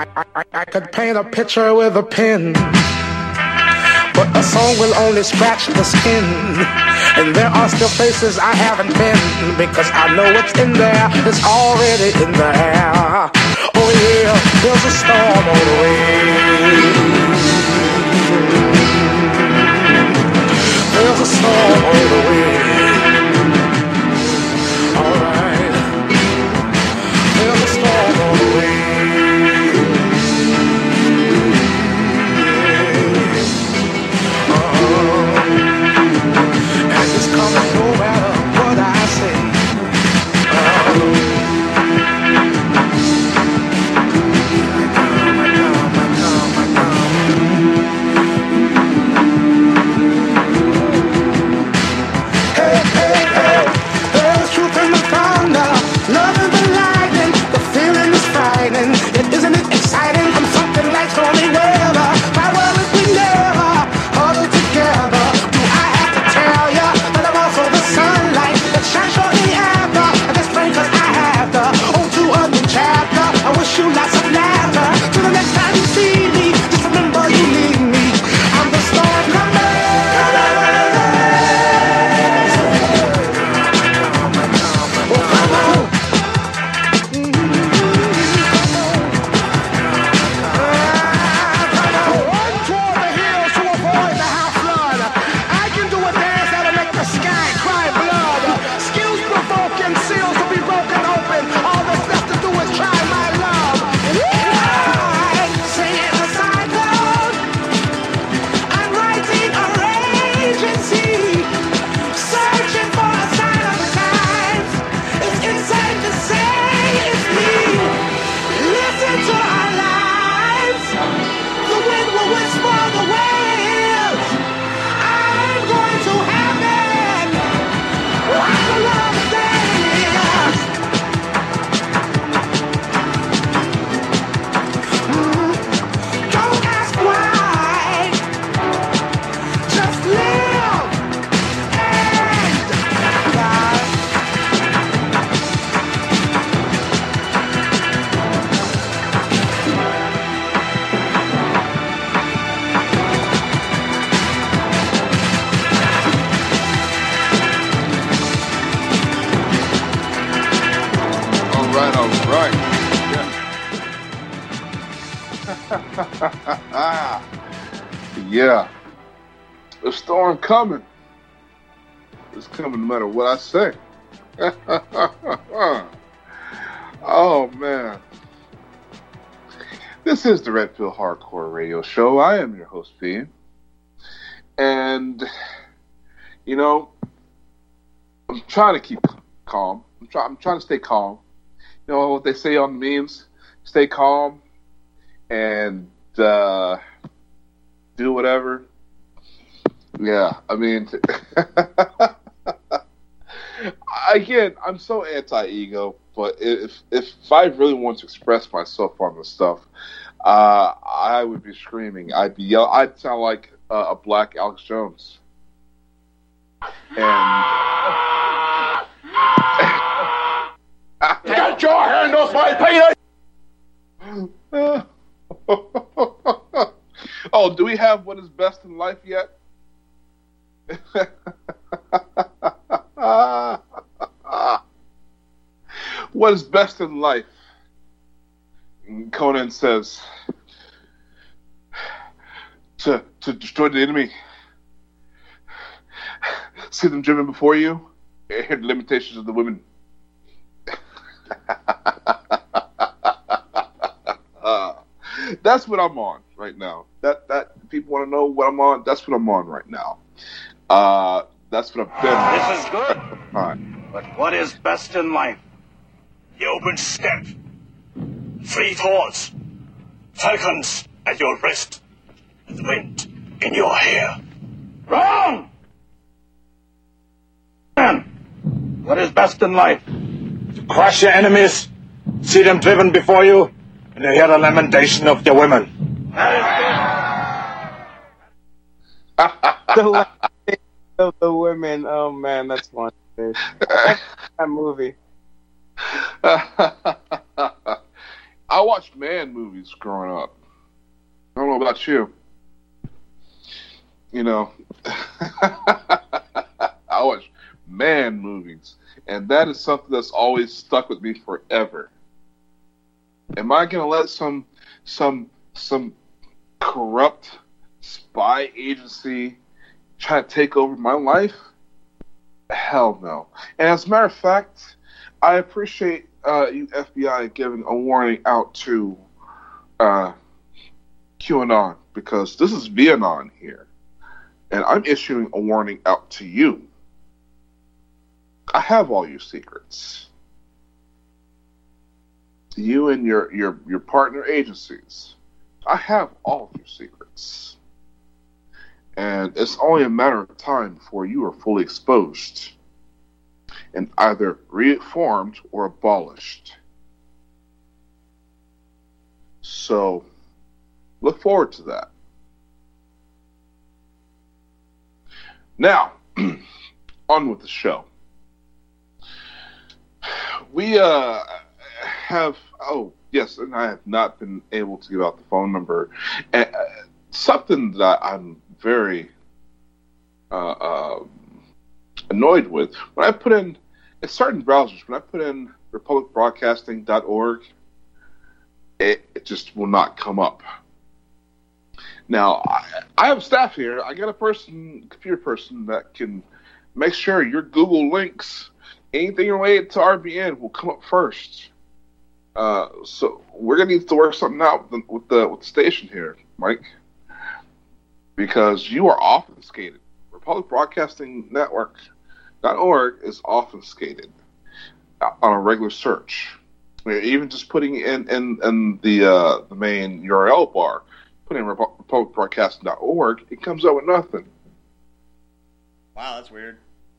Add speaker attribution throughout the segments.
Speaker 1: I could paint a picture with a pen, but a song will only scratch the skin. And there are still places I haven't been, because I know what's in there is already in the air. Oh yeah, there's a storm on the way. There's a storm on the way. Alright, there's a storm on the way. Coming no matter what I say. Hey, hey, hey, there's truth in the thunder, love in the lightning, the feeling is frightening. Isn't it exciting? I'm something like stormy weather. My world is we never huddled together. Do I have to tell ya? Sunlight that shines shortly after this spring, 'cause I have to to a new chapter. I wish you lots of laughter. Till the next time you see me, just remember you need me. I'm the storm coming. Oh, come on. Run toward the hills to avoid the high flood. I can do a dance that'll make the sky cry blood. Skills provoking, seals to be broken open. All that's left to do is try my love. I'm singing a cyclone. I'm writing a raging sea. Searching for a sign of the times. It's insane to say it's me. Listen to our lives. The wind will whisper the waves. I'm going to heaven. Like a love dance. Don't ask why. Just live and die.
Speaker 2: All right. Yeah. The storm coming. It's coming no matter what I say. Oh, man. This is the Red Pill Hardcore Radio Show. I am your host, P. And, you know, I'm trying to keep calm. I'm trying to stay calm. You know what they say on the memes? Stay calm and do whatever. Yeah, I mean, again, I'm so anti-ego, but if I really want to express myself on this stuff, I would be screaming. I'd be yelling. I'd sound like a black Alex Jones. And get your hand off my penis! Oh, do we have what is best in life yet? What is best in life? Conan says, to destroy the enemy, see them driven before you, and hear the limitations of the women. That's what I'm on right now. That people want to know what I'm on. That's what I'm on right now. That's what I've been.
Speaker 3: This is good.
Speaker 2: All right.
Speaker 3: But what is best in life? The open steppe, free thoughts, falcons at your wrist, and the wind in your hair. Wrong! Man, what is best in life? To crush your enemies, see them driven before you, and to hear the lamentation of your women.
Speaker 4: The lamentation of the women. Oh man, that's one. That movie.
Speaker 2: I watched man movies growing up. I don't know about you. You know, I watch man movies, and that is something that's always stuck with me forever. Am I gonna let some corrupt spy agency try to take over my life? Hell no. And as a matter of fact, I appreciate you FBI giving a warning out to QAnon, because this is VAnon here. And I'm issuing a warning out to you. I have all your secrets. You and your partner agencies. I have all of your secrets. And it's only a matter of time before you are fully exposed and either reformed or abolished. So, look forward to that. Now, on with the show. We have, yes, and I have not been able to give out the phone number. And something that I'm very annoyed with, when I put in certain browsers, when I put in republicbroadcasting.org, it just will not come up. Now, I have staff here. I got a computer person that can make sure your Google links, anything related to RBN, will come up first. So we're gonna need to work something out with the station here, Mike, because you are obfuscated. Republic Broadcasting Network.org is obfuscated on a regular search. Even just putting in the main URL bar, put in republicbroadcasting.org, it comes up with nothing.
Speaker 5: Wow, that's weird.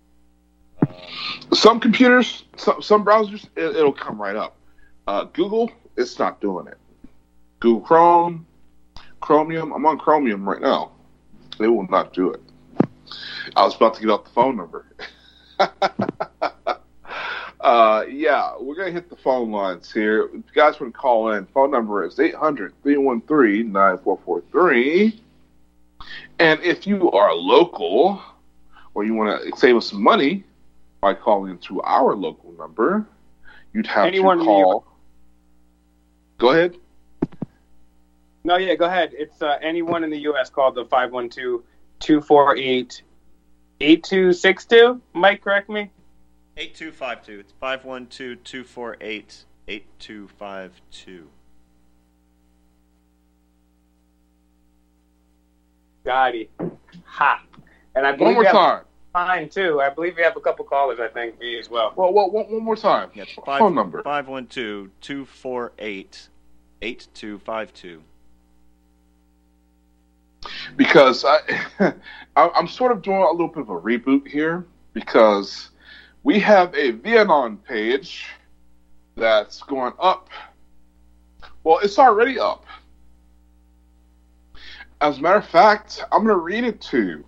Speaker 2: Some computers, some browsers, it'll come right up. Google, it's not doing it. Google Chrome, Chromium, I'm on Chromium right now. They will not do it. I was about to give out the phone number. Yeah, we're going to hit the phone lines here. If you guys want to call in, phone number is 800-313-9443. And if you are local, or you want to save us some money by calling into our local number, you'd have to call. Go ahead.
Speaker 4: No, yeah, go ahead. It's anyone in the U.S. called the 512-248-8262. Mike, correct me?
Speaker 5: 8252. It's 512-248-8252.
Speaker 4: Gotti. Ha. And I believe
Speaker 2: one more time.
Speaker 4: Fine, too. I believe we have a couple callers, I think, me as well.
Speaker 2: Well, one more time.
Speaker 5: Yes,
Speaker 2: phone number.
Speaker 5: 512-248-8252.
Speaker 2: Because I'm sort of doing a little bit of a reboot here, because we have a VAnon page that's going up. Well, it's already up. As a matter of fact, I'm going to read it to you.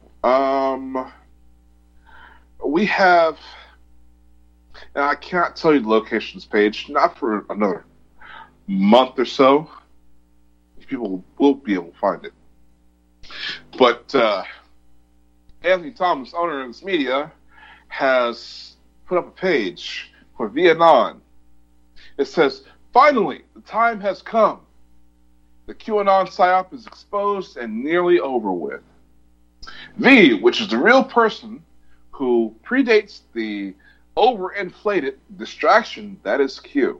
Speaker 2: We have, and I cannot tell you the locations page, not for another month or so. People will be able to find it. But Anthony Thomas, owner of this media, has put up a page for VAnon. It says, "Finally, the time has come. The QAnon psyop is exposed and nearly over with. V, which is the real person who predates the overinflated distraction that is Q,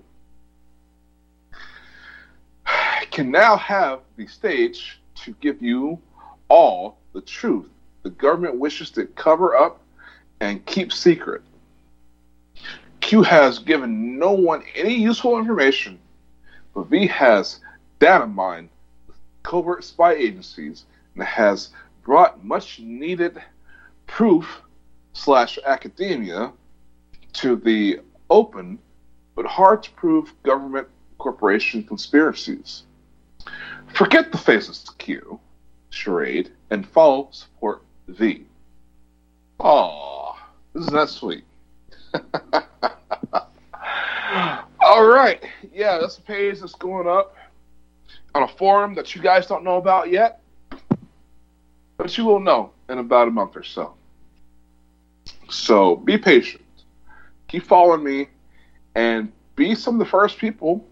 Speaker 2: can now have the stage to give you all the truth the government wishes to cover up and keep secret. Q has given no one any useful information, but V has data mined covert spy agencies and has brought much needed proof / academia to the open but hard to prove government corporation conspiracies. Forget the faceless Q charade and follow support V." Aww, isn't that sweet? All right. Yeah, that's a page that's going up on a forum that you guys don't know about yet, but you will know in about a month or so. So be patient. Keep following me and be some of the first people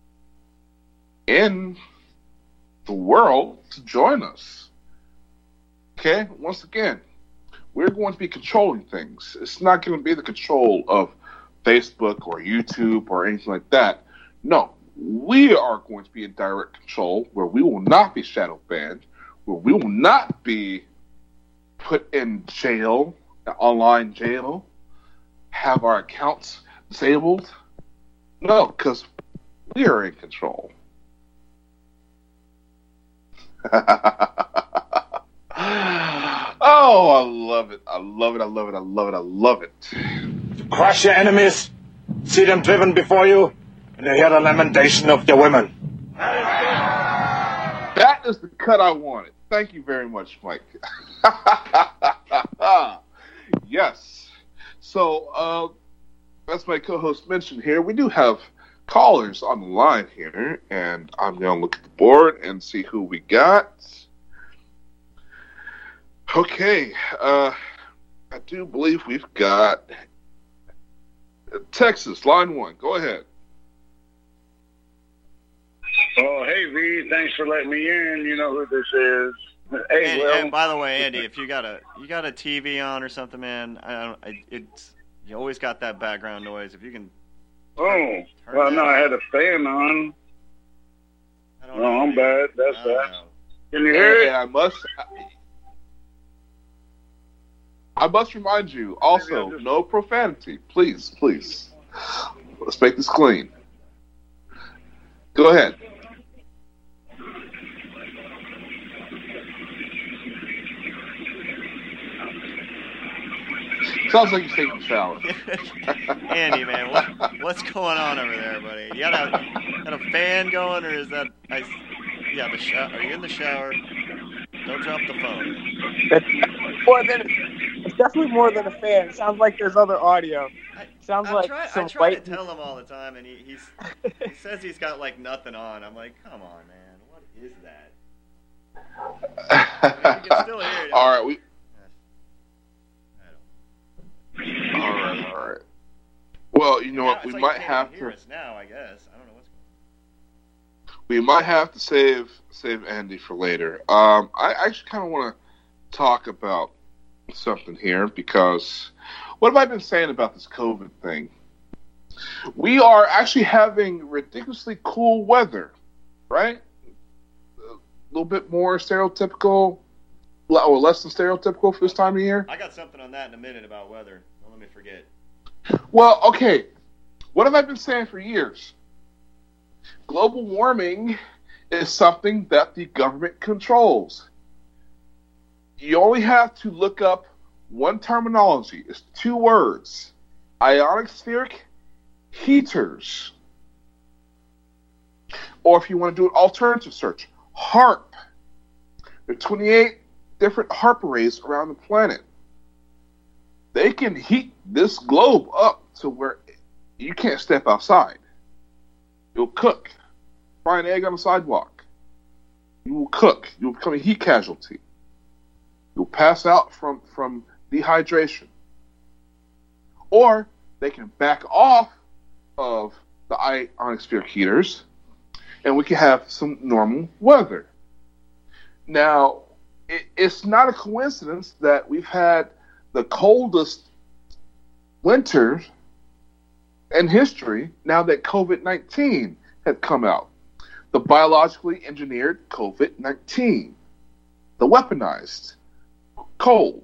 Speaker 2: in the world to join us. Okay? Once again, we're going to be controlling things. It's not going to be the control of Facebook or YouTube or anything like that. No, we are going to be in direct control where we will not be shadow banned, where we will not be put in jail, online jail, have our accounts disabled. No, because we are in control. Oh, I love it. I love it. I love it. I love it. I love it.
Speaker 3: Crush your enemies, see them driven before you, and hear the lamentation of your women.
Speaker 2: That is the cut I wanted. Thank you very much, Mike. Yes. So, as my co-host mentioned here, we do have callers on the line here, and I'm going to look at the board and see who we got. Okay. I do believe we've got Texas, line 1. Go ahead.
Speaker 6: Oh, hey, V, thanks for letting me in. You know who this is. Hey,
Speaker 5: Andy,
Speaker 6: well,
Speaker 5: and by the way, Andy, if you got a TV on or something, man, you always got that background noise. If you can.
Speaker 6: oh, well, no, I had a fan on.
Speaker 5: I don't
Speaker 6: Oh,
Speaker 5: know.
Speaker 6: I'm bad. That's
Speaker 5: I
Speaker 6: bad.
Speaker 5: don't know.
Speaker 6: Can you hear it?
Speaker 2: And I must remind you also, no profanity. Please, please. Let's make this clean. Go ahead. Sounds like you're taking a shower.
Speaker 5: Andy, man, what's going on over there, buddy? You got a fan going, or is that? Yeah, the shower. Are you in the shower? Don't drop the phone.
Speaker 4: It's definitely more than a fan. It sounds like there's other audio. Sounds like
Speaker 5: I
Speaker 4: some
Speaker 5: try to
Speaker 4: white.
Speaker 5: tell him all the time, and he says he's got like nothing on. I'm like, come on, man, what is that? I mean, you can still hear it.
Speaker 2: All right,
Speaker 5: I don't.
Speaker 2: all right. Well, you know what?
Speaker 5: It's
Speaker 2: We
Speaker 5: like
Speaker 2: might
Speaker 5: you can't
Speaker 2: have
Speaker 5: even hear
Speaker 2: to.
Speaker 5: us now, I guess. I don't know what's going on.
Speaker 2: We might have to save Andy for later. I actually kind of want to talk about something here because what have I been saying about this COVID thing? We are actually having ridiculously cool weather, right? A little bit more stereotypical, or less than stereotypical for this time of year.
Speaker 5: I got something on that in a minute about weather. Don't let me forget.
Speaker 2: Well, okay. What have I been saying for years? Global warming is something that the government controls. You only have to look up one terminology. It's 2 words. Ionospheric heaters. Or if you want to do an alternative search, HAARP. There are 28 different HAARP arrays around the planet. They can heat this globe up to where you can't step outside. You'll cook. Fry an egg on the sidewalk. You will cook. You'll become a heat casualty. You'll pass out from dehydration. Or they can back off of the ionospheric heaters and we can have some normal weather. Now, it's not a coincidence that we've had the coldest winter in history now that COVID-19 had come out. The biologically engineered COVID-19. The weaponized cold.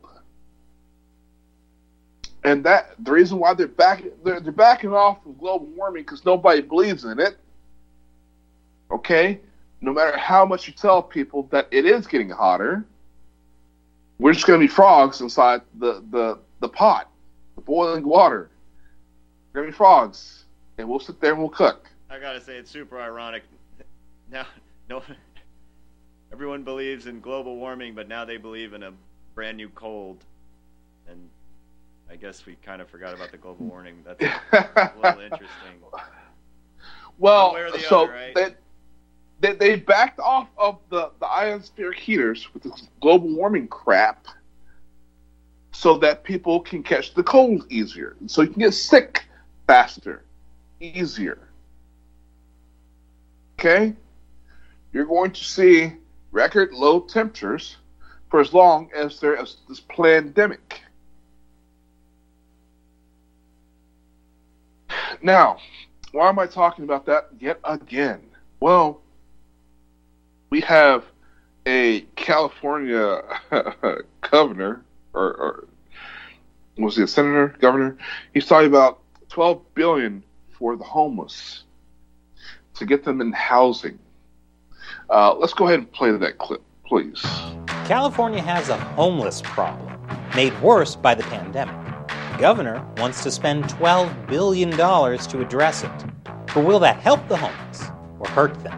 Speaker 2: And that the reason why they're backing off of global warming because nobody believes in it. Okay? No matter how much you tell people that it is getting hotter, we're just going to be frogs inside the pot, the boiling water. We're going to be frogs, and we'll sit there and we'll cook.
Speaker 5: I gotta say, it's super ironic. Now, no, everyone believes in global warming, but now they believe in a brand new cold. And I guess we kind of forgot about the global warming. That's a little interesting.
Speaker 2: Well,
Speaker 5: One way or the
Speaker 2: so
Speaker 5: other, right?
Speaker 2: they backed off of the ionospheric heaters with this global warming crap so that people can catch the cold easier. So you can get sick faster, easier. Okay? You're going to see record low temperatures for as long as there is this pandemic. Now, why am I talking about that yet again? Well, we have a California governor, or was he a senator, governor? He's talking about $12 billion for the homeless to get them in housing. Let's go ahead and play that clip, please.
Speaker 7: California has a homeless problem, made worse by the pandemic. The governor wants to spend $12 billion to address it. But will that help the homeless or hurt them?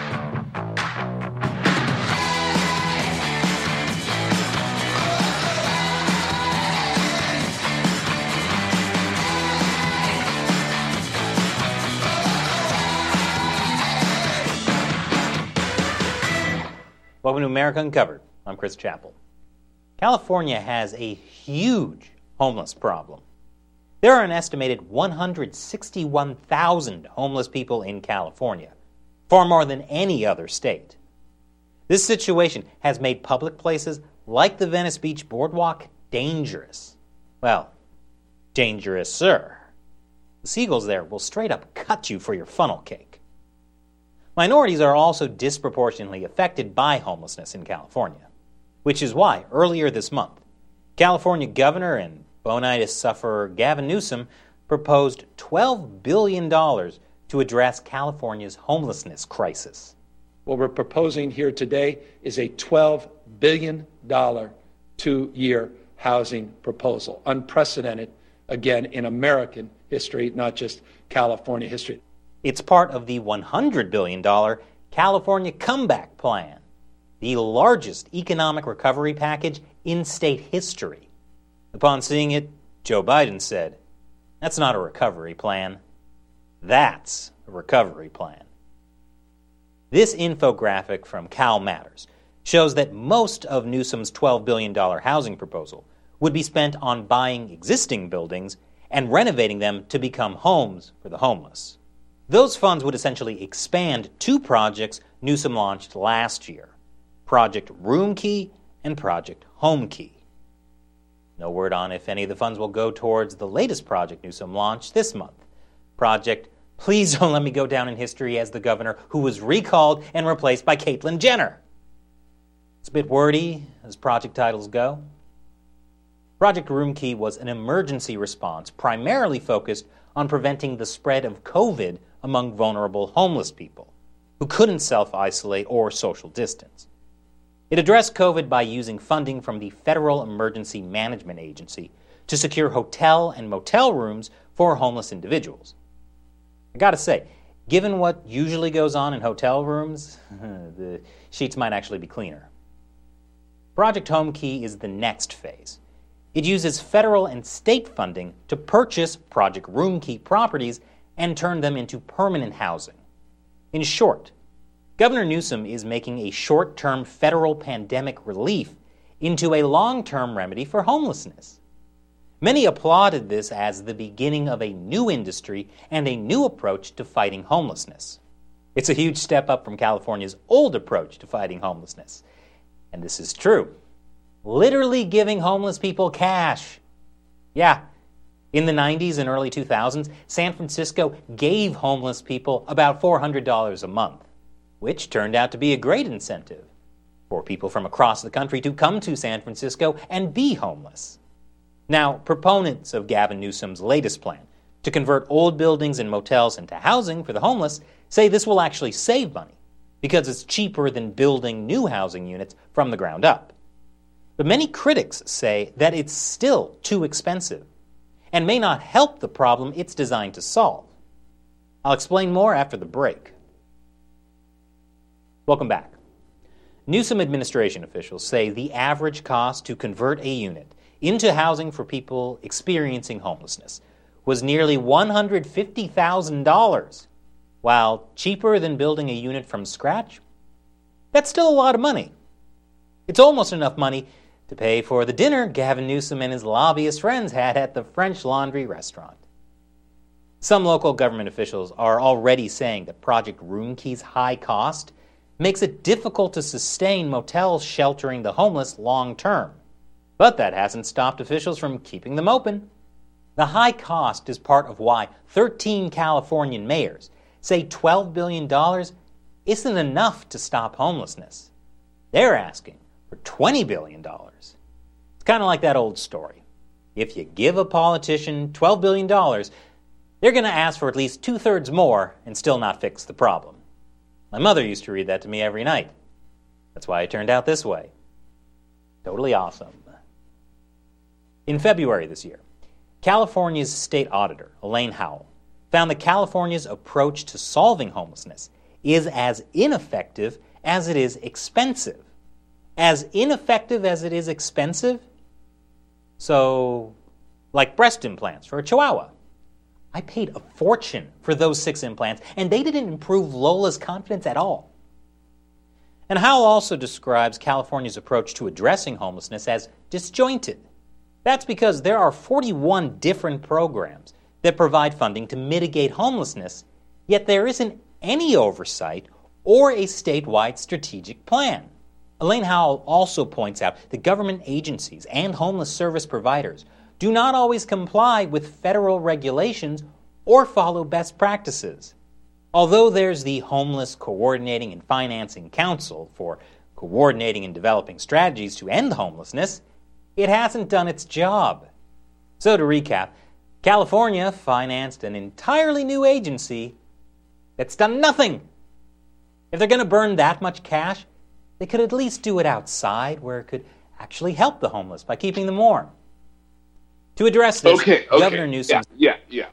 Speaker 7: Welcome to America Uncovered. I'm Chris Chappell. California has a huge homeless problem. There are an estimated 161,000 homeless people in California, far more than any other state. This situation has made public places like the Venice Beach Boardwalk dangerous. Well, dangerous-er. The seagulls there will straight up cut you for your funnel cake. Minorities are also disproportionately affected by homelessness in California, which is why, earlier this month, California Governor and bonitis sufferer Gavin Newsom proposed $12 billion to address California's homelessness crisis.
Speaker 8: What we're proposing here today is a $12 billion 2-year housing proposal, unprecedented, again, in American history, not just California history.
Speaker 7: It's part of the $100 billion California Comeback Plan, the largest economic recovery package in state history. Upon seeing it, Joe Biden said, "That's not a recovery plan. That's a recovery plan." This infographic from Cal Matters shows that most of Newsom's $12 billion housing proposal would be spent on buying existing buildings and renovating them to become homes for the homeless. Those funds would essentially expand two projects Newsom launched last year, Project Room Key and Project Home Key. No word on if any of the funds will go towards the latest project Newsom launched this month, Project Please Don't Let Me Go Down in History as the Governor who was recalled and replaced by Caitlyn Jenner. It's a bit wordy as project titles go. Project Room Key was an emergency response primarily focused on preventing the spread of COVID among vulnerable homeless people who couldn't self-isolate or social distance. It addressed COVID by using funding from the Federal Emergency Management Agency to secure hotel and motel rooms for homeless individuals. I gotta say, given what usually goes on in hotel rooms, the sheets might actually be cleaner. Project Home Key is the next phase. It uses federal and state funding to purchase Project Room Key properties and turn them into permanent housing. In short, Governor Newsom is making a short-term federal pandemic relief into a long-term remedy for homelessness. Many applauded this as the beginning of a new industry and a new approach to fighting homelessness. It's a huge step up from California's old approach to fighting homelessness. And this is true. Literally giving homeless people cash. Yeah, in the 90s and early 2000s, San Francisco gave homeless people about $400 a month, which turned out to be a great incentive for people from across the country to come to San Francisco and be homeless. Now, proponents of Gavin Newsom's latest plan to convert old buildings and motels into housing for the homeless say this will actually save money because it's cheaper than building new housing units from the ground up. But many critics say that it's still too expensive and may not help the problem it's designed to solve. I'll explain more after the break. Welcome back. Newsom administration officials say the average cost to convert a unit into housing for people experiencing homelessness was nearly $150,000. while cheaper than building a unit from scratch, that's still a lot of money. It's almost enough money to pay for the dinner Gavin Newsom and his lobbyist friends had at the French Laundry restaurant. Some local government officials are already saying that Project Roomkey's high cost makes it difficult to sustain motels sheltering the homeless long term. But that hasn't stopped officials from keeping them open. The high cost is part of why 13 Californian mayors say $12 billion isn't enough to stop homelessness. They're asking for $20 billion. It's kind of like that old story. If you give a politician $12 billion, they're going to ask for at least 2/3 more and still not fix the problem. My mother used to read that to me every night. That's why it turned out this way. Totally awesome. In February this year, California's state auditor, Elaine Howell, found that California's approach to solving homelessness is as ineffective as it is expensive. As ineffective as it is expensive? So, like breast implants for a chihuahua. I paid a fortune for those 6 implants, and they didn't improve Lola's confidence at all. And Howell also describes California's approach to addressing homelessness as disjointed. That's because there are 41 different programs that provide funding to mitigate homelessness, yet there isn't any oversight or a statewide strategic plan. Elaine Howell also points out that government agencies and homeless service providers do not always comply with federal regulations or follow best practices. Although there's the Homeless Coordinating and Financing Council for coordinating and developing strategies to end homelessness, it hasn't done its job. So to recap, California financed an entirely new agency that's done nothing. If they're going to burn that much cash, they could at least do it outside where it could actually help the homeless by keeping them warm. To address this, Governor Newsom...
Speaker 2: Yeah.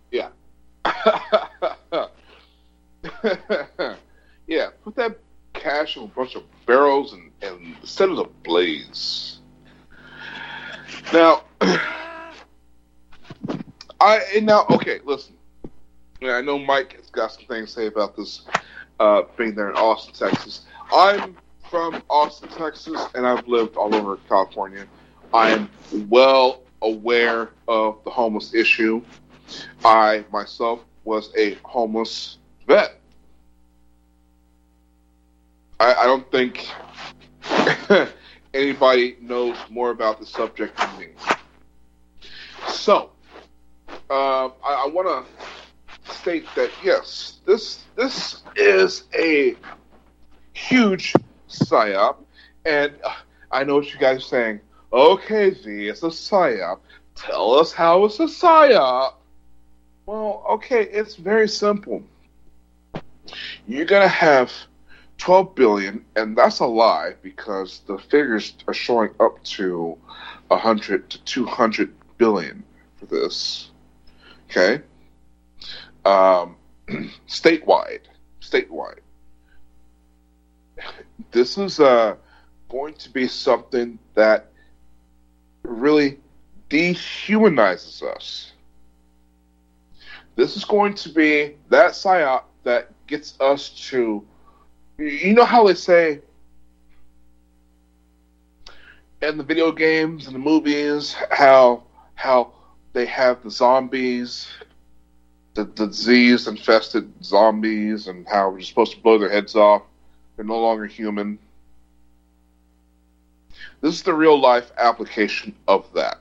Speaker 2: Yeah, put that cash in a bunch of barrels and set it ablaze. Now, listen. Yeah, I know Mike has got some things to say about this being there in Austin, Texas. I'm from Austin, Texas, and I've lived all over California. I am well aware of the homeless issue. I, myself, was a homeless vet. I don't think anybody knows more about the subject than me. So, I want to state that, yes, this is a huge psyop, and I know what you guys are saying. Okay, V, it's a psyop. Tell us how it's a psyop. Well, okay, it's very simple. You're going to have 12 billion, and that's a lie because the figures are showing up to 100 to 200 billion for this. Okay? Statewide. This is going to be something that really dehumanizes us. This is going to be that psyop that gets us to, you know how they say in the video games and the movies how they have the zombies, the disease-infested zombies, and how we're supposed to blow their heads off. They're no longer human. This is the real-life application of that.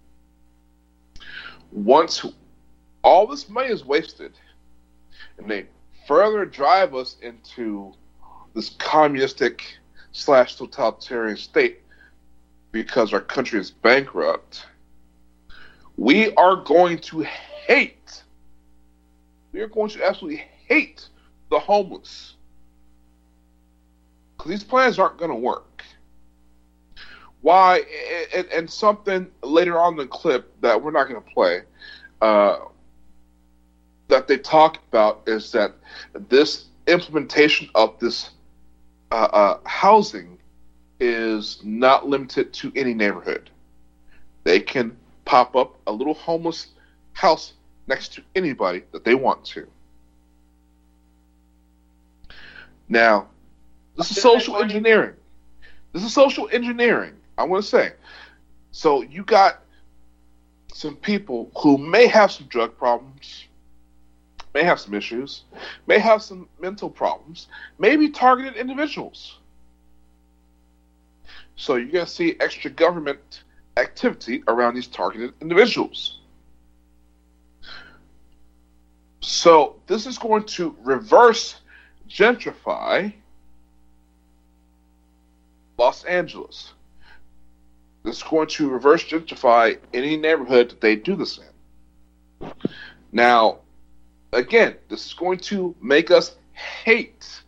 Speaker 2: Once all this money is wasted, and they further drive us into this communistic / totalitarian state because our country is bankrupt, we are going to hate. We are going to absolutely hate the homeless. Because these plans aren't going to work. Why? And something later on in the clip that we're not going to play, that they talk about is that this implementation of this housing is not limited to any neighborhood. They can pop up a little homeless house next to anybody that they want to. Now, this is social engineering. This is social engineering, I want to say. So you got some people who may have some drug problems, may have some issues, may have some mental problems, may be targeted individuals. So you're going to see extra government activity around these targeted individuals. So this is going to reverse gentrify Los Angeles. This is going to reverse gentrify any neighborhood that they do this in. Now, again, this is going to make us hate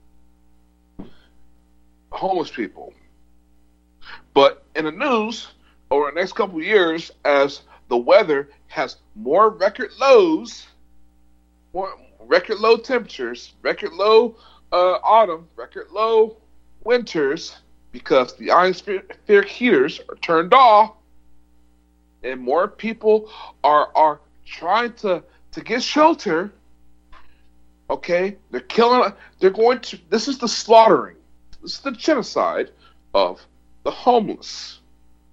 Speaker 2: homeless people. But in the news, over the next couple of years, as the weather has more record lows, more record low temperatures, record low autumn, record low winters, because the atmospheric heaters are turned off, and more people are trying to get shelter. Okay, they're killing. They're going to. This is the slaughtering. This is the genocide of the homeless.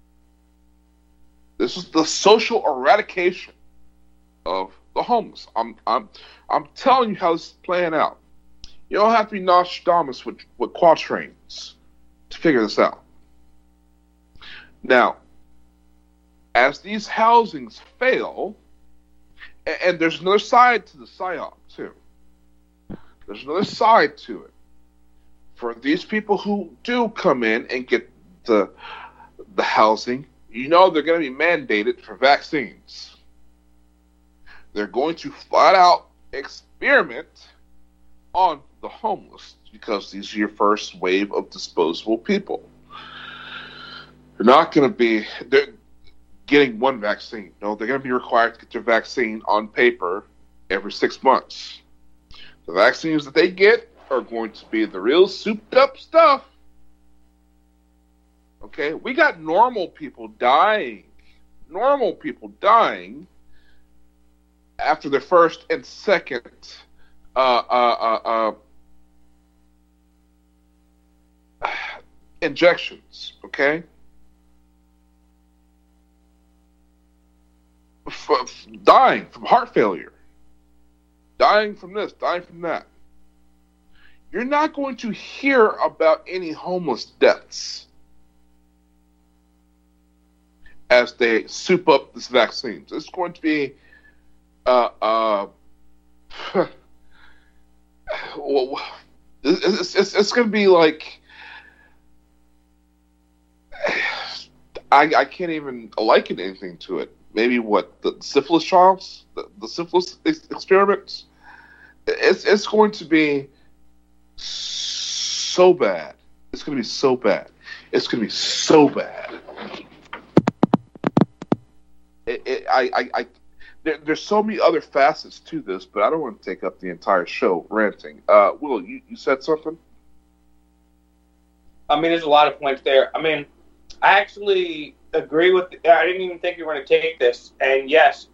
Speaker 2: This is the social eradication of the homeless. I'm telling you how this is playing out. You don't have to be Nostradamus with quatrains to figure this out. Now, as these housings fail, and there's another side to the PSYOP too. There's another side to it. For these people who do come in and get the housing, you know they're going to be mandated for vaccines. They're going to flat out experiment on the homeless because these are your first wave of disposable people. They're not going to be getting one vaccine. No, they're going to be required to get their vaccine on paper every 6 months. The vaccines that they get are going to be the real souped up stuff. Okay, we got normal people dying. Normal people dying after their first and second injections. Okay, dying from heart failure, dying from this, dying from that. You're not going to hear about any homeless deaths as they soup up this vaccine. So it's going to be it's going to be like I can't even liken anything to it. Maybe what the syphilis trials, the syphilis experiments. It's going to be so bad. It's going to be so bad. It's going to be so bad. There's so many other facets to this, but I don't want to take up the entire show ranting. Will, you said something?
Speaker 4: I mean, there's a lot of points there. I mean, I actually agree with. I didn't even think you were going to take this, and yes,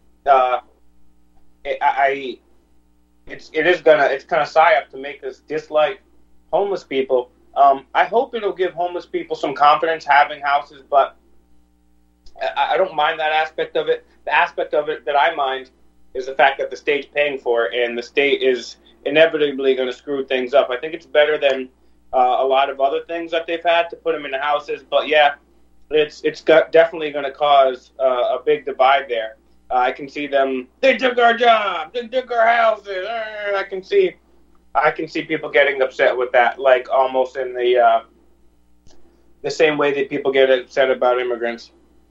Speaker 4: it's kind of psyop to make us dislike homeless people. I hope it'll give homeless people some confidence having houses, but I don't mind that aspect of it. The aspect of it that I mind is the fact that the state's paying for it, and the state is inevitably going to screw things up. I think it's better than a lot of other things that they've had to put them into houses. But yeah, it's definitely going to cause a big divide there. I can see them. They took our jobs. They took our houses. I can see people getting upset with that, like almost in the same way that people get upset about immigrants.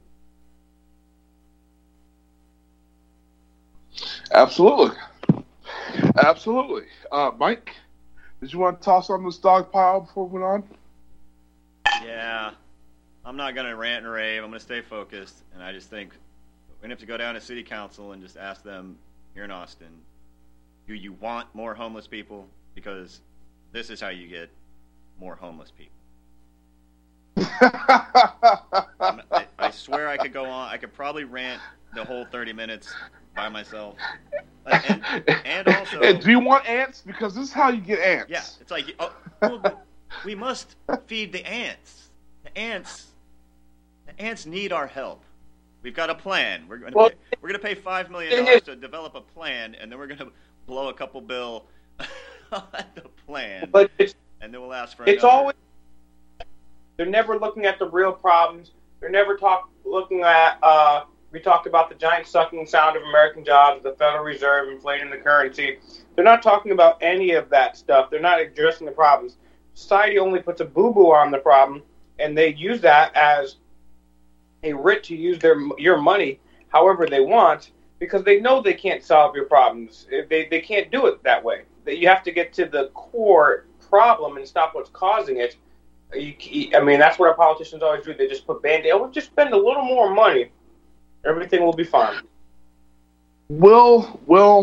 Speaker 2: Absolutely. Mike, did you want to toss on this dog pile before we went on?
Speaker 5: Yeah. I'm not going to rant and rave. I'm going to stay focused. And I just think we're going to have to go down to city council and just ask them here in Austin, do you want more homeless people? Because this is how you get more homeless people. I swear I could go on. I could probably rant the whole 30 minutes by myself. And also,
Speaker 2: and do you want ants? Because this is how you get ants.
Speaker 5: Yeah, it's like, well, we must feed the ants. The ants need our help. We've got a plan. We're going to pay $5 million to develop a plan, and then we're going to blow a couple bill on the plan.
Speaker 4: But
Speaker 5: and then we'll ask for.
Speaker 4: It's always. They're never looking at the real problems. They're never looking at. We talked about the giant sucking sound of American jobs, the Federal Reserve inflating the currency. They're not talking about any of that stuff. They're not addressing the problems. Society only puts a boo-boo on the problem, and they use that as a writ to use your money however they want, because they know they can't solve your problems. They can't do it that way. You have to get to the core problem and stop what's causing it. I mean, that's what our politicians always do. They just put Band-Aid. Oh, just spend a little more money. Everything will be fine.
Speaker 2: Will.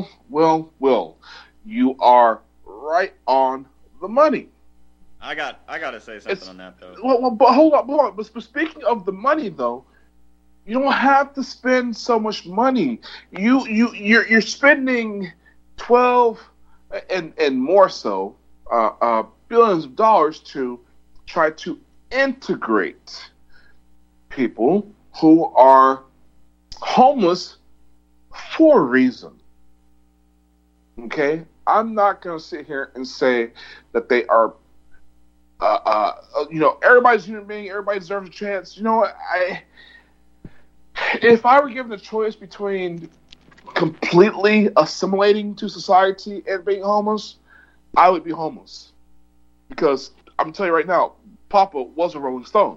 Speaker 2: You are right on the money.
Speaker 5: I got to say something on that, though.
Speaker 2: Well, but hold on. But speaking of the money, though, you don't have to spend so much money. You're spending 12 and more so billions of dollars to try to integrate people who are homeless for a reason. Okay? I'm not going to sit here and say that they are, everybody's a human being, everybody deserves a chance. You know what? If I were given a choice between completely assimilating to society and being homeless, I would be homeless. Because I'm telling you right now, Papa was a Rolling Stone.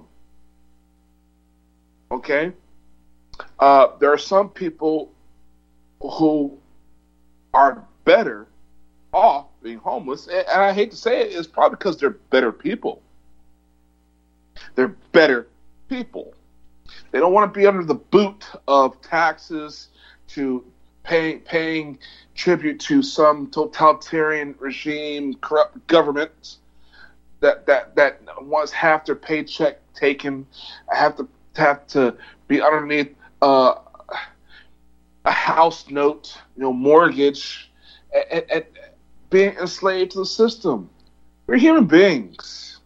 Speaker 2: Okay? There are some people who are better off being homeless, and I hate to say it, it's probably because they're better people. They're better people. They don't want to be under the boot of taxes, to paying tribute to some totalitarian regime, corrupt government that wants half their paycheck taken, have to be underneath a house note, mortgage, and being enslaved to the system. We're human beings.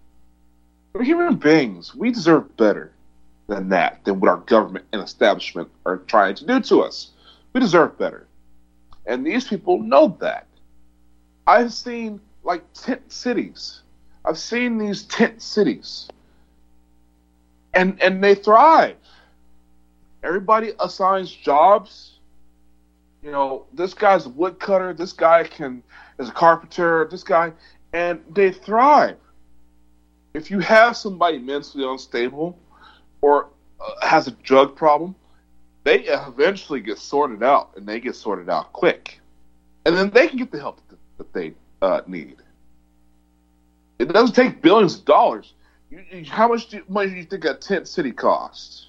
Speaker 2: We deserve better than that, than what our government and establishment are trying to do to us. We deserve better. And these people know that. I've seen tent cities. I've seen these tent cities. And they thrive. Everybody assigns jobs. This guy's a woodcutter, this guy is a carpenter, this guy, and they thrive. If you have somebody mentally unstable or has a drug problem, they eventually get sorted out, and they get sorted out quick. And then they can get the help that they need. It doesn't take billions of dollars. How much money do you think a tent city costs?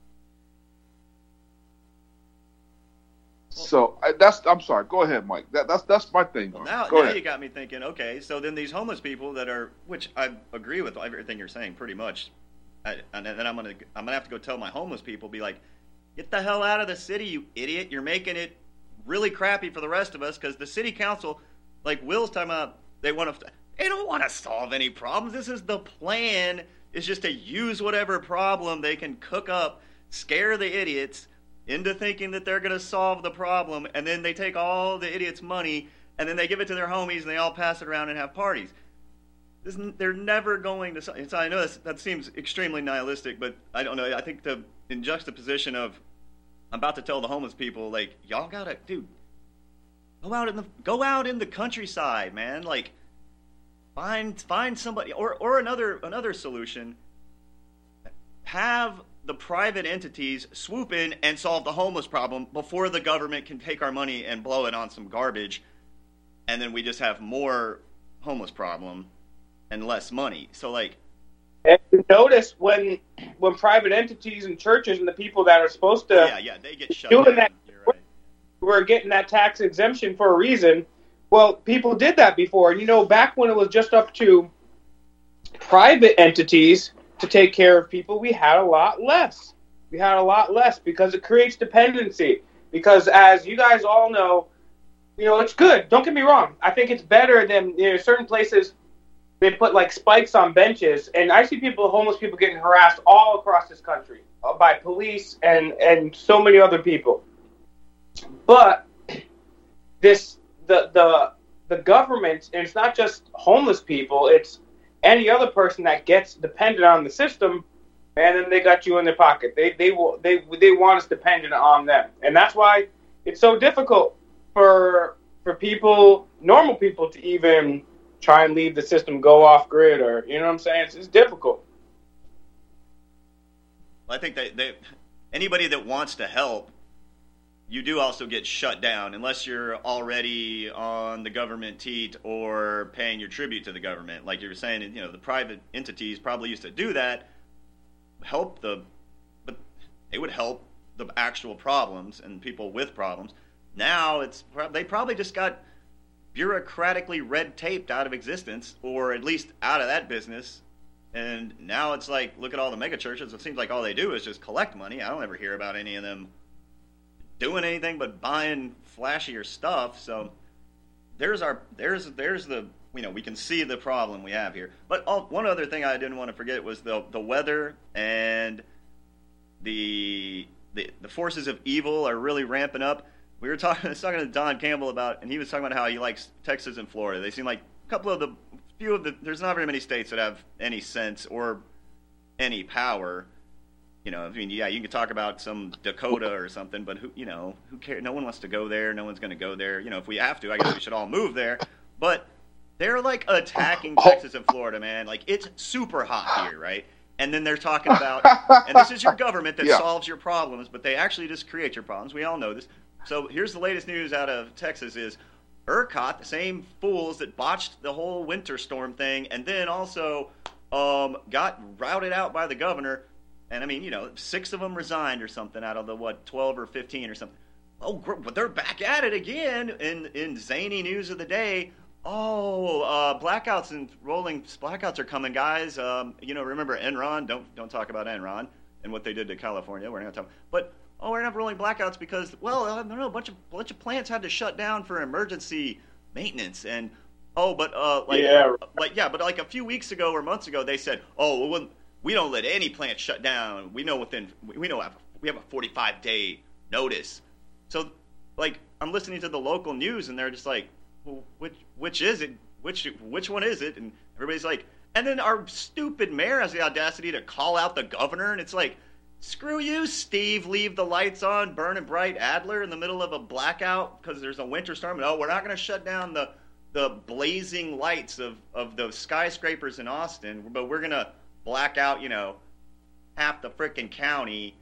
Speaker 2: So I'm sorry. Go ahead, Mike. That's my thing.
Speaker 5: Well, now you got me thinking. Okay, so then these homeless people that are, which I agree with everything you're saying, pretty much. And then I'm gonna have to go tell my homeless people, be like, get the hell out of the city, you idiot! You're making it really crappy for the rest of us, because the city council, like Will's talking about, they don't want to solve any problems. This is the plan. Is just to use whatever problem they can cook up, scare the idiots into thinking that they're going to solve the problem, and then they take all the idiots' money, and then they give it to their homies, and they all pass it around and have parties. They're never going to... I know that seems extremely nihilistic, but I don't know. I think in juxtaposition of... I'm about to tell the homeless people, y'all gotta... Dude, go out in the countryside, man. Find somebody... Or another solution. Have the private entities swoop in and solve the homeless problem before the government can take our money and blow it on some garbage, and then we just have more homeless problem and less money. So
Speaker 4: and notice when private entities and churches and the people that are supposed to
Speaker 5: they get shut
Speaker 4: doing
Speaker 5: down.
Speaker 4: that,
Speaker 5: You're right.
Speaker 4: we're getting that tax exemption for a reason. Well, people did that before. Back when it was just up to private entities to take care of people, we had a lot less. Because it creates dependency. Because as you guys all know, it's good. Don't get me wrong. I think it's better than certain places. They put like spikes on benches, and I see homeless people getting harassed all across this country by police and so many other people. But the government, and it's not just homeless people, it's any other person that gets dependent on the system, and then they got you in their pocket. They want us dependent on them, and that's why it's so difficult for people, normal people, to even try and leave the system, go off grid, or you know what I'm saying? It's difficult.
Speaker 5: I think they anybody that wants to help, you do also get shut down unless you're already on the government teat or paying your tribute to the government. Like you were saying, the private entities probably used to do that, but they would help the actual problems and people with problems. Now they probably just got bureaucratically red taped out of existence, or at least out of that business. And now it's like, look at all the mega churches. It seems like all they do is just collect money. I don't ever hear about any of them doing anything but buying flashier stuff. So there's the we can see the problem we have here. But one other thing I didn't want to forget was the weather, and the forces of evil are really ramping up. I was talking to Don Campbell and he was talking about how he likes Texas and Florida. They seem like there's not very many states that have any sense or any power. You can talk about some Dakota or something, but who cares? No one wants to go there. No one's going to go there. If we have to, I guess we should all move there. But they're like attacking Texas and Florida, man. Like, it's super hot here, right? And then they're talking about, and this is your government that solves your problems, but they actually just create your problems. We all know this. So here's the latest news out of Texas is ERCOT, the same fools that botched the whole winter storm thing, and then also got routed out by the governor. And 6 of them resigned or something out of the 12 or 15 or something. Oh, but they're back at it again in zany news of the day. Blackouts and rolling blackouts are coming, guys. Remember Enron? Don't talk about Enron and what they did to California. We're not talking. But we're gonna have rolling blackouts because I don't know, a bunch of plants had to shut down for emergency maintenance. And but like a few weeks ago or months ago, they said, we don't let any plant shut down. We have a 45-day notice. So I'm listening to the local news, and they're just like, well, which is it? Which one is it? And everybody's like, and then our stupid mayor has the audacity to call out the governor, and it's like, screw you, Steve. Leave the lights on, burning bright Adler in the middle of a blackout because there's a winter storm. No, we're not going to shut down the blazing lights of the skyscrapers in Austin, but we're going to black out, half the frickin' county,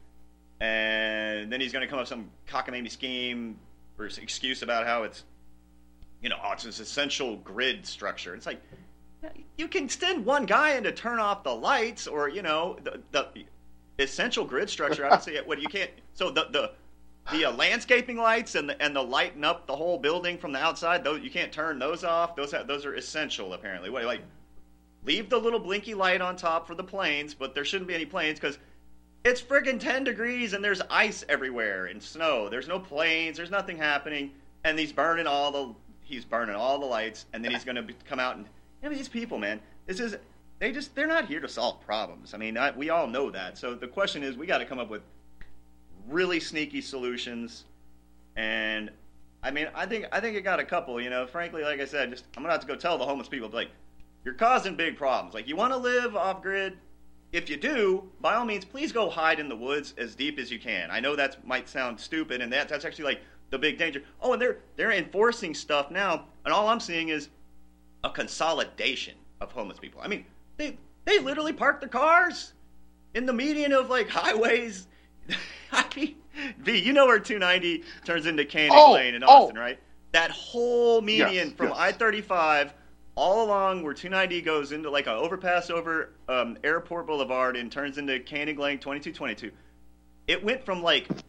Speaker 5: and then he's going to come up with some cockamamie scheme or excuse about how it's, it's this essential grid structure. It's like, you can send one guy in to turn off the lights, or the essential grid structure. I don't see it. What you can't. So the landscaping lights and the lighting up the whole building from the outside, those you can't turn those off. Those are essential apparently. Leave the little blinky light on top for the planes, but there shouldn't be any planes because it's friggin' 10 degrees and there's ice everywhere and snow. There's no planes. There's nothing happening, and he's burning all the lights, and then he's going to come out and these people, man. They're not here to solve problems. We all know that. So the question is, we got to come up with really sneaky solutions, and I think it got a couple. Frankly, like I said, I'm gonna have to go tell the homeless people, you're causing big problems. You want to live off grid? If you do, by all means, please go hide in the woods as deep as you can. I know that might sound stupid, and that's actually the big danger. Oh, and they're enforcing stuff now, and all I'm seeing is a consolidation of homeless people. They literally park their cars in the median of highways. V, where 290 turns into Canning Lane in Austin, right? That whole median from I-35 all along where 290 goes into an overpass over Airport Boulevard and turns into Canning Lane 2222. It went from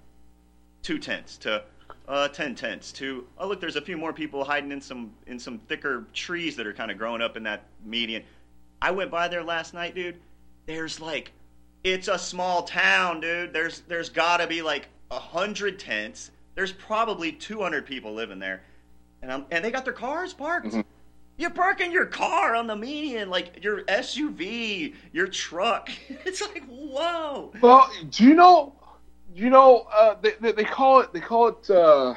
Speaker 5: 2 tents to 10 tents to, look, there's a few more people hiding in some thicker trees that are kind of growing up in that median. I went by there last night, dude. There's it's a small town, dude. There's gotta be 100 tents. There's probably 200 people living there. and they got their cars parked.
Speaker 2: Mm-hmm.
Speaker 5: You're parking your car on the median, like your SUV, your truck. It's like, whoa.
Speaker 2: Well, do you know? They call it.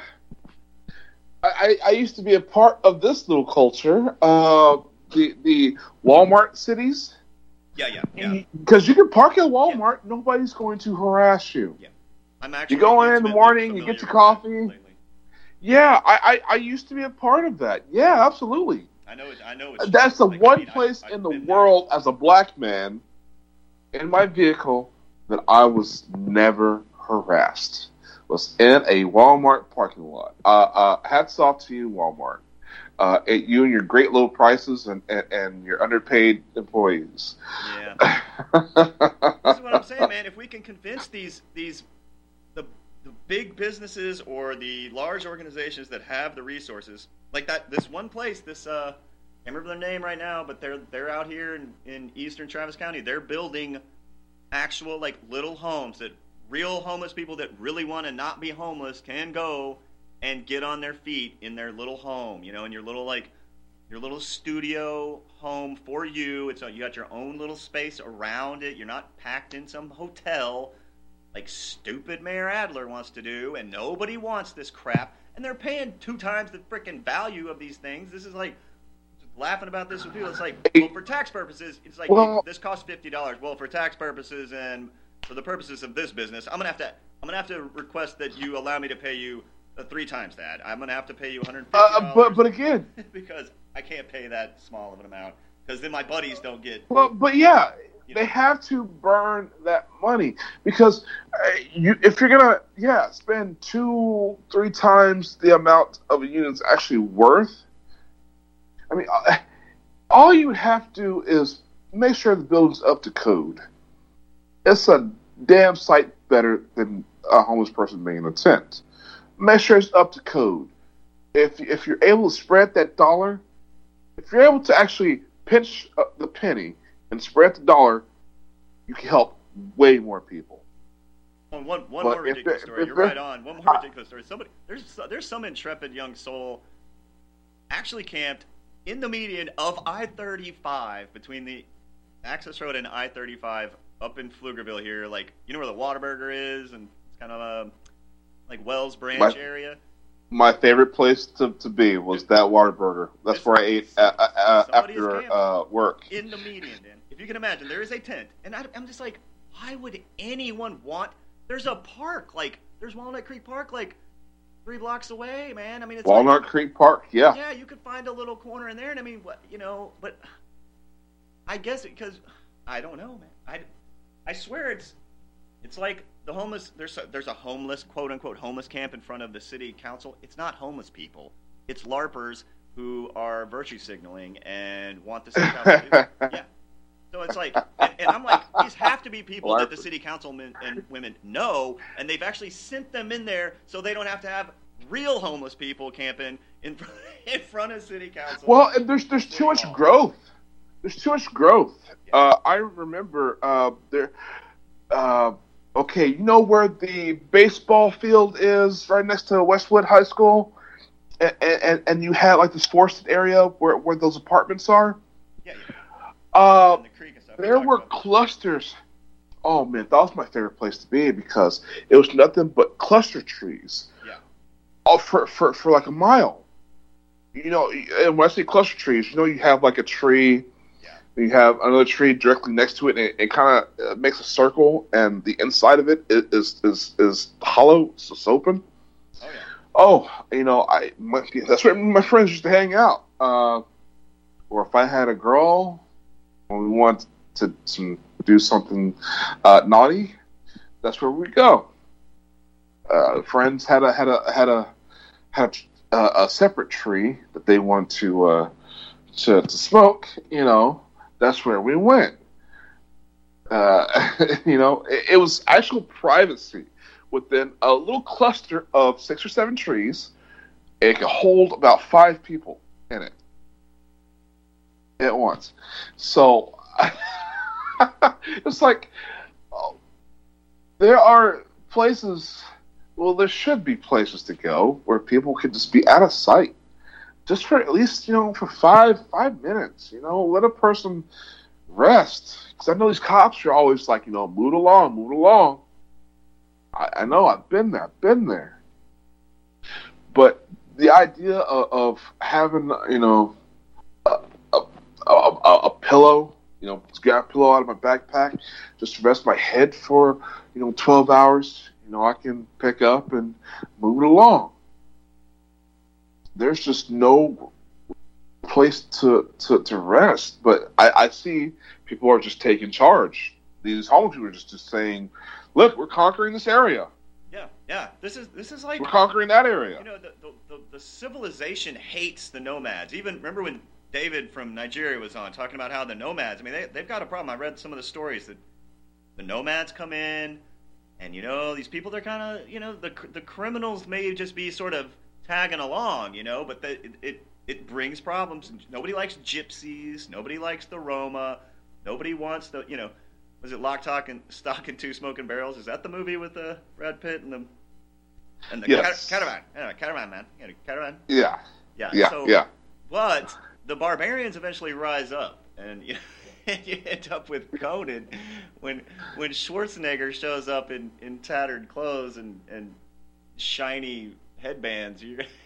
Speaker 2: I used to be a part of this little culture. The Walmart cities.
Speaker 5: Yeah.
Speaker 2: Because you can park at Walmart, nobody's going to harass you.
Speaker 5: Yeah. I'm actually
Speaker 2: You go in the morning, you get your coffee. Yeah, I used to be a part of that. Yeah, absolutely.
Speaker 5: I know.
Speaker 2: That's the one place in the world as a black man in my vehicle that I was never harassed. Was in a Walmart parking lot. Hats off to you, Walmart. You and your great low prices and your underpaid employees.
Speaker 5: Yeah. This is what I'm saying, man. If we can convince the big businesses or the large organizations that have the resources, like this one place, I can't remember their name right now, but they're out here in eastern Travis County. They're building actual like little homes that real homeless people that really want to not be homeless can go and get on their feet in their little home, in your little studio home for you. You got your own little space around it. You're not packed in some hotel like stupid Mayor Adler wants to do, and nobody wants this crap. And they're paying 2 times the freaking value of these things. This is like laughing about this with people. It's like, well, for tax purposes, it's like this costs $50. Well, for tax purposes and for the purposes of this business, I'm gonna have to request that you allow me to pay you 3 times that. I'm gonna have to pay you $150.
Speaker 2: But again,
Speaker 5: because I can't pay that small of an amount, because then my buddies don't get.
Speaker 2: Well, but yeah, they have to burn that money, because if you're gonna spend 2-3 times the amount of a unit's actually worth. I mean, all you would have to do is make sure the building's up to code. It's a damn sight better than a homeless person being in a tent. Make sure it's up to code. If you're able to spread that dollar, if you're able to actually pinch the penny and spread the dollar, you can help way more people.
Speaker 5: One more ridiculous story. You're right on. One more ridiculous story. There's some intrepid young soul actually camped in the median of I-35 between the access road and I-35 up in Pflugerville here. Like, you know where the Whataburger is, and it's kind of a like Wells Branch area.
Speaker 2: My favorite place to be was that Whataburger. That's where I ate after work.
Speaker 5: In the median, Dan. If you can imagine, there is a tent. And I'm just like, why would anyone want... There's a park, like, there's Walnut Creek Park, like, 3 blocks away, man. I mean, it's
Speaker 2: Walnut Creek Park, yeah.
Speaker 5: Yeah, you could find a little corner in there, and I mean, but I guess because, I don't know, man. I swear it's like the homeless, there's a homeless, quote-unquote homeless camp in front of the city council. It's not homeless people. It's LARPers who are virtue signaling and want the city council to do that. Yeah. So it's like, and I'm like, these have to be people that the city councilmen and women know, and they've actually sent them in there so they don't have to have real homeless people camping in front of city council.
Speaker 2: Well, and there's too much growth. There's too much growth. Yeah. I remember okay, you know where the baseball field is, right next to Westwood High School, and you had like this forested area where those apartments are.
Speaker 5: Yeah.
Speaker 2: The creek and stuff. There were clusters. Oh man, that was my favorite place to be because it was nothing but cluster trees.
Speaker 5: Yeah.
Speaker 2: Oh, for like a mile. You know, and when I say cluster trees, you know, you have like a tree. You have another tree directly next to it, and it kind of makes a circle, and the inside of it is hollow, so it's open.
Speaker 5: Oh, yeah.
Speaker 2: Oh, you know, that's where my friends used to hang out. Or if I had a girl, when we wanted to do something naughty, that's where we go. Friends had a separate tree that they wanted to smoke, you know. That's where we went. You know, it was actual privacy within a little cluster of 6 or 7 trees. It could hold about 5 people in it at once. So it's like there are places. Well, there should be places to go where people can just be out of sight. just for at least, for five minutes, let a person rest. Because I know these cops are always like, move along. I know, I've been there. But the idea of having, a pillow, get a pillow out of my backpack, just to rest my head for, 12 hours, I can pick up and move it along. There's just no place to rest. But I see people are just taking charge. These homeless people are just saying, look, we're conquering this area.
Speaker 5: Yeah. This is like
Speaker 2: we're conquering that area.
Speaker 5: The civilization hates the nomads. Even remember when David from Nigeria was on talking about how the nomads. I mean, they've got a problem. I read some of the stories that the nomads come in, and these people, they're kind of the criminals may just be sort of tagging along, but it brings problems. Nobody likes gypsies. Nobody likes the Roma. Nobody wants the Was it Lock, Stock, and Two Smoking Barrels? Is that the movie with Brad Pitt and the
Speaker 2: yes.
Speaker 5: Caravan? Caravan, man. Caravan.
Speaker 2: Yeah.
Speaker 5: But the barbarians eventually rise up, and you end up with Conan when Schwarzenegger shows up in tattered clothes and shiny headbands.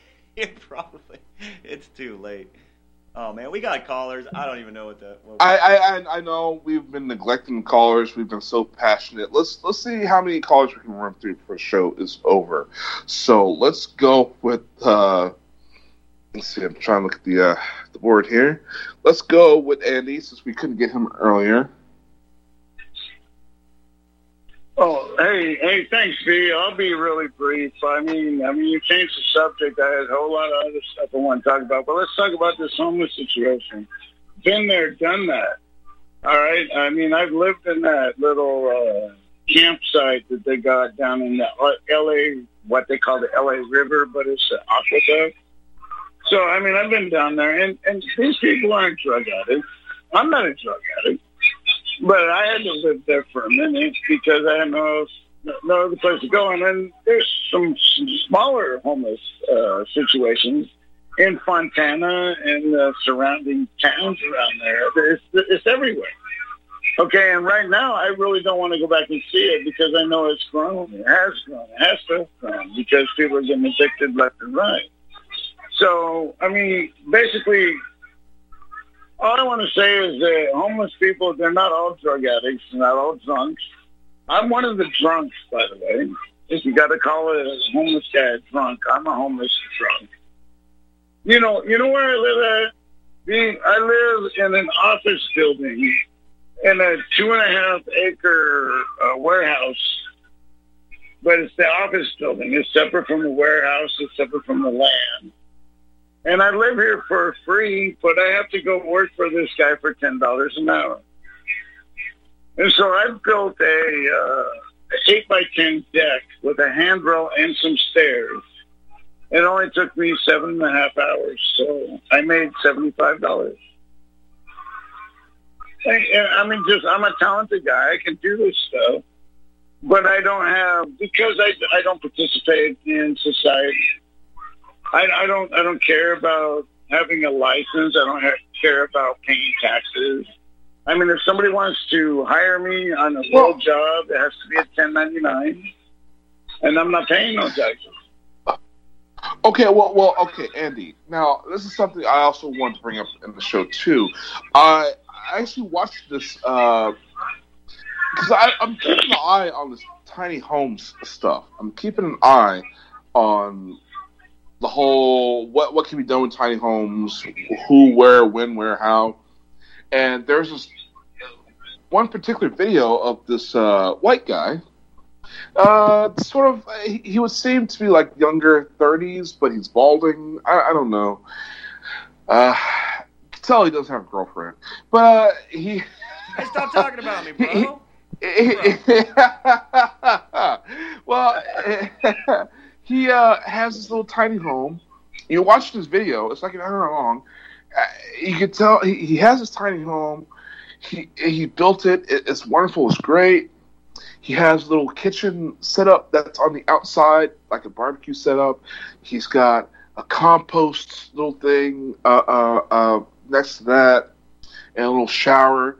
Speaker 5: It's too late. Oh man, we got callers. I don't even know what that.
Speaker 2: I know we've been neglecting callers. We've been so passionate. Let's see how many callers we can run through before the show is over. So let's go with. Let's see. I'm trying to look at the board here. Let's go with Andy since we couldn't get him earlier.
Speaker 6: Oh, hey, thanks, V. I'll be really brief. I mean, you changed the subject. I had a whole lot of other stuff I want to talk about, but let's talk about this homeless situation. Been there, done that. All right? I mean, I've lived in that little campsite that they got down in the L.A., what they call the L.A. River, but it's an aqueduct. So, I mean, I've been down there, and these people aren't drug addicts. I'm not a drug addict. But I had to live there for a minute because I had no other place to go. And then there's some smaller homeless situations in Fontana and the surrounding towns around there. It's everywhere. Okay, and right now I really don't want to go back and see it because I know it's grown. It has grown. It has to have grown because people are getting addicted left and right. So, I mean, basically, all I want to say is that homeless people, they're not all drug addicts, not all drunks. I'm one of the drunks, by the way. If you got to call it a homeless guy a drunk, I'm a homeless drunk. You know where I live at? I live in an office building in a 2.5 acre warehouse. But it's the office building. It's separate from the warehouse. It's separate from the land. And I live here for free, but I have to go work for this guy for $10 an hour. And so I built a 8x10 deck with a handrail and some stairs. It only took me 7.5 hours, so I made $75. I'm a talented guy. I can do this stuff, but I don't have, because I don't participate in society. I don't care about having a license. I don't care about paying taxes. I mean, if somebody wants to hire me on a little job, it has to be a 1099, and I'm not paying no taxes.
Speaker 2: Okay, okay, Andy. Now, this is something I also want to bring up in the show, too. I actually watched this because I'm keeping an eye on this tiny homes stuff. I'm keeping an eye on the whole what can be done with tiny homes, who, where, when, where, how. And there's this one particular video of this white guy. He would seem to be like younger 30s, but he's balding. I don't know. You can tell he doesn't have a girlfriend. But he...
Speaker 5: Hey, stop talking about me, bro.
Speaker 2: He has this little tiny home. You watch this video. It's like an hour long. You can tell he has this tiny home. He built it. It's wonderful. It's great. He has a little kitchen setup that's on the outside, like a barbecue setup. He's got compost little thing next to that, and a little shower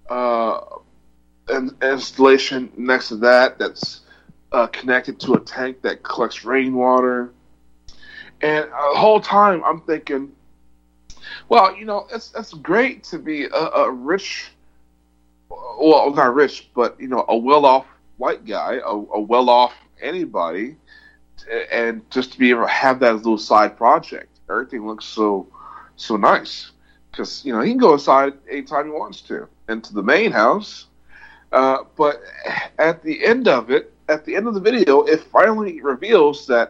Speaker 2: and installation next to that that's connected to a tank that collects rainwater. And the whole time I'm thinking, well, it's great to be a rich, well, not rich, but a well-off white guy, a well-off anybody, and just to be able to have that as a little side project. Everything looks so nice because he can go inside anytime he wants to into the main house. But at the end of the video, it finally reveals that,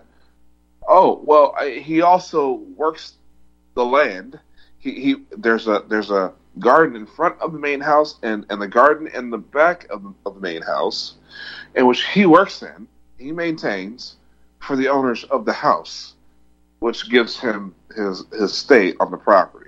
Speaker 2: he also works the land. There's a garden in front of the main house and the garden in the back of the main house, in which he works in. He maintains for the owners of the house, which gives him his stay on the property.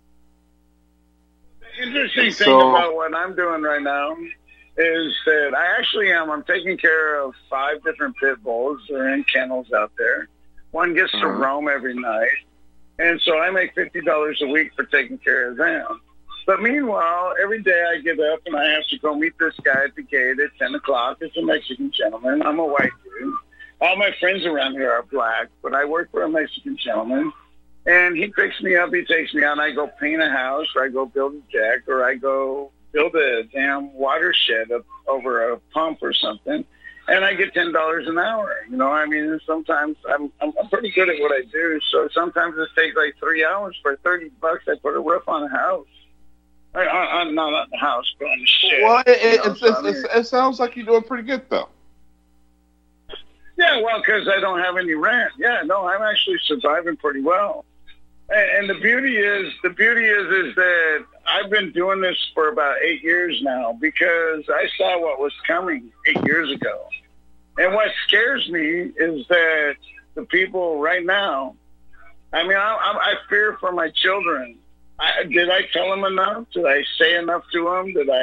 Speaker 6: The interesting thing about what I'm doing right now is that I'm taking care of 5 different pit bulls. They're in kennels out there. One gets to roam every night. And so I make $50 a week for taking care of them. But meanwhile, every day I get up and I have to go meet this guy at the gate at 10 o'clock. It's a Mexican gentleman. I'm a white dude. All my friends around here are black, but I work for a Mexican gentleman. And he picks me up, he takes me out, and I go paint a house, or I go build a deck, or I go build a damn watershed over a pump or something. And I get $10 an hour. Sometimes I'm pretty good at what I do. So sometimes it takes like 3 hours for $30. I put a roof on a house. Not on the house, but on the shed.
Speaker 2: Well, it sounds like you're doing pretty good, though.
Speaker 6: Yeah, well, because I don't have any rent. Yeah, no, I'm actually surviving pretty well. And the beauty is that I've been doing this for about 8 years now because I saw what was coming 8 years ago. And what scares me is that the people right now, I fear for my children. Did I tell them enough? Did I say enough to them? Did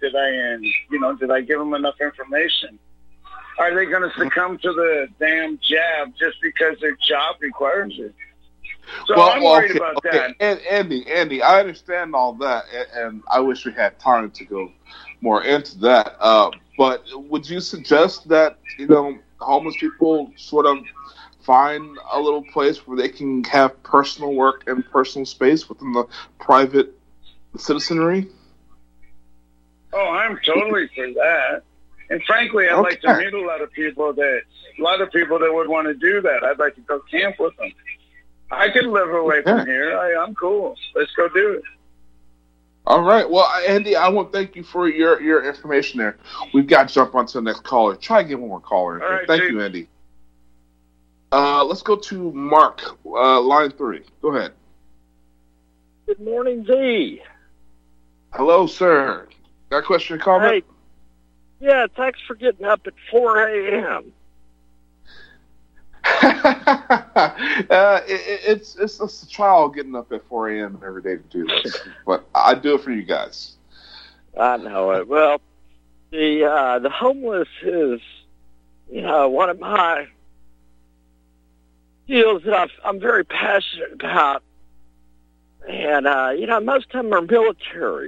Speaker 6: I give them enough information? Are they going to succumb to the damn jab just because their job requires it? So I'm worried about that.
Speaker 2: And Andy, I understand all that, and I wish we had time to go more into that. But would you suggest that homeless people sort of find a little place where they can have personal work and personal space within the private citizenry?
Speaker 6: Oh, I'm totally for that. And frankly, I'd like to meet a lot of people that would want to do that. I'd like to go camp with them. I can live away from here. I'm cool. Let's go do it.
Speaker 2: All right. Well, Andy, I want to thank you for your information there. We've got to jump on to the next caller. Try to get one more caller in here.
Speaker 6: Right,
Speaker 2: thank you, Andy. Let's go to Mark, line 3. Go ahead.
Speaker 9: Good morning, Z.
Speaker 2: Hello, sir. Got a question or comment?
Speaker 9: Hey. Yeah, thanks for getting up at 4 a.m.
Speaker 2: It's a trial getting up at 4 a.m. every day to do this, but I do it for you guys.
Speaker 9: I know it. Well, the homeless is, one of my deals that I'm very passionate about, and most of them are military.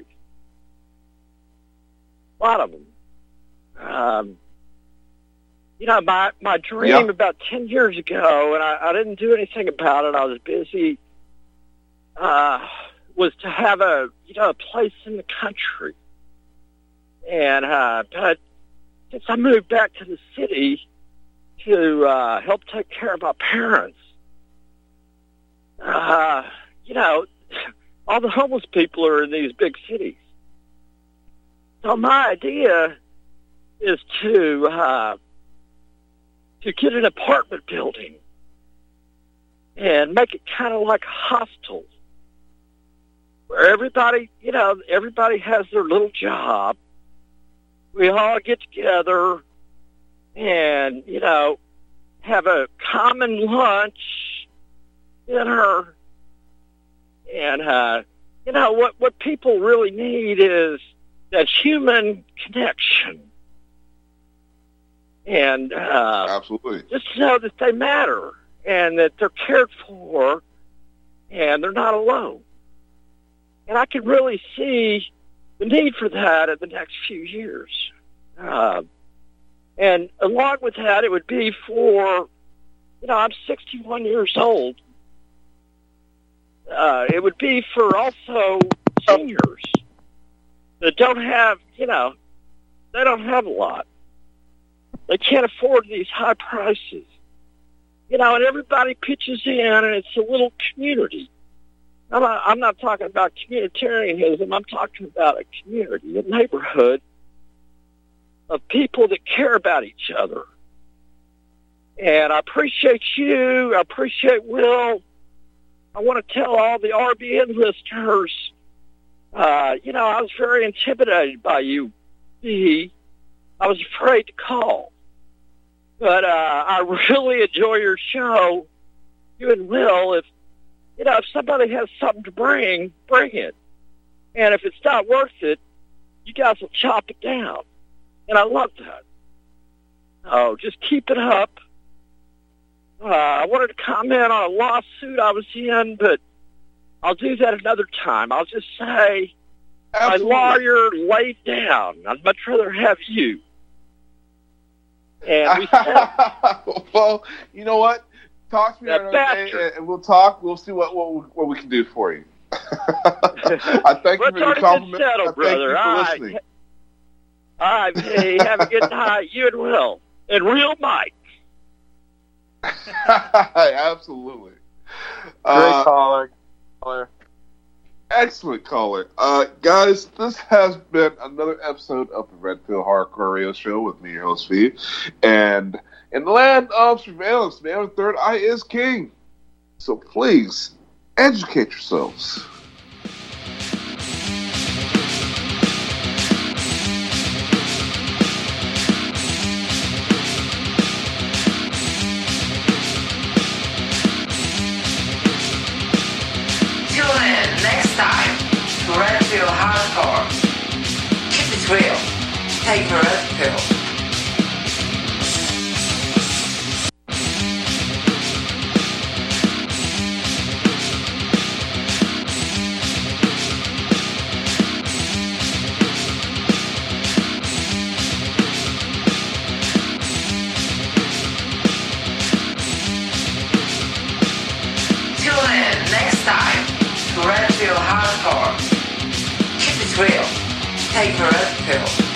Speaker 9: A lot of them. My dream about 10 years ago, and I didn't do anything about it. I was busy, was to have a place in the country. And, but since I moved back to the city to, help take care of my parents, all the homeless people are in these big cities. So my idea is to get an apartment building and make it kind of like a hostel where everybody has their little job. We all get together and, have a common lunch, dinner, and, what people really need is that human connection. And
Speaker 2: absolutely,
Speaker 9: just to know that they matter, and that they're cared for and they're not alone. And I can really see the need for that in the next few years. And along with that, it would be for, I'm 61 years old. It would be for also seniors that don't have, they don't have a lot. They can't afford these high prices. And everybody pitches in, and it's a little community. I'm not talking about communitarianism. I'm talking about a community, a neighborhood of people that care about each other. And I appreciate you. I appreciate Will. I want to tell all the RBN listeners, I was very intimidated by you, B. I was afraid to call. But I really enjoy your show, you and Will. If somebody has something to bring it. And if it's not worth it, you guys will chop it down. And I love that. Oh, just keep it up. I wanted to comment on a lawsuit I was in, but I'll do that another time. I'll just say,
Speaker 2: Absolutely.
Speaker 9: My lawyer laid down. I'd much rather have you. And we said,
Speaker 2: well, you know what? Talk to me another day, and we'll talk. We'll see what we can do for you. I thank you for your compliment.
Speaker 9: Settled, brother.
Speaker 2: Thank you for listening.
Speaker 9: All right, hey, have a good night. You and Will. And real Mike.
Speaker 2: Absolutely.
Speaker 10: Great caller.
Speaker 2: Excellent caller. Guys, this has been another episode of the Red Pill Hardcore Radio Show with me, your host, V. And in the land of surveillance, man with third eye is king. So please, educate yourselves.
Speaker 11: Red Pill Hardcore. Keep it real. Take the red pill. Tune in next time to Red Pill Hardcore. Real. Take the red pill.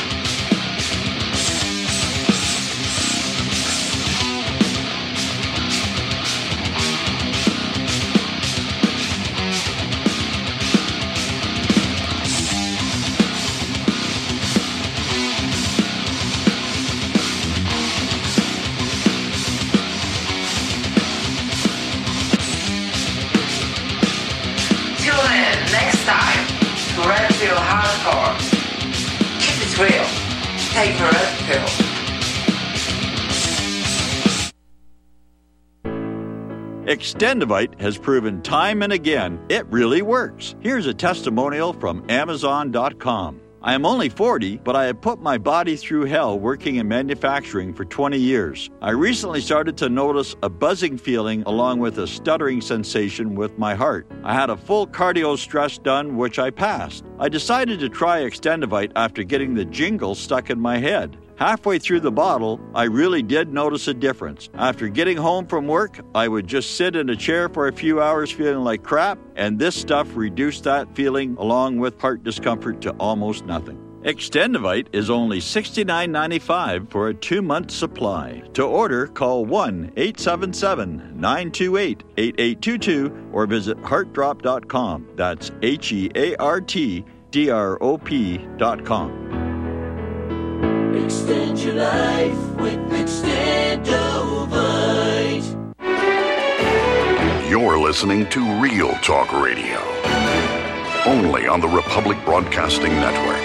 Speaker 11: Tune in next time. Red Pill Hardcore. Keep it real. Take the red pill.
Speaker 12: Extendivite has proven time and again it really works. Here's a testimonial from Amazon.com. I am only 40, but I have put my body through hell working in manufacturing for 20 years. I recently started to notice a buzzing feeling along with a stuttering sensation with my heart. I had a full cardio stress done, which I passed. I decided to try Extendivite after getting the jingle stuck in my head. Halfway through the bottle, I really did notice a difference. After getting home from work, I would just sit in a chair for a few hours feeling like crap, and this stuff reduced that feeling along with heart discomfort to almost nothing. Extendivite is only $69.95 for a 2-month supply. To order, call 1-877-928-8822 or visit heartdrop.com. That's HEARTDROP.com.
Speaker 13: Extend your life with Extendovite.
Speaker 14: You're listening to Real Talk Radio, only on the Republic Broadcasting Network.